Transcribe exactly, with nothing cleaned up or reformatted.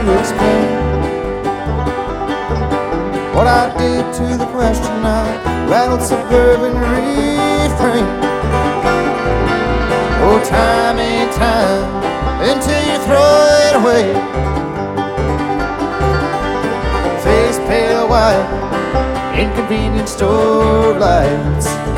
to explain what I did to the question. I rattled suburban refrain. Oh, time ain't time until you throw it away. Face pale white, inconvenient store lights.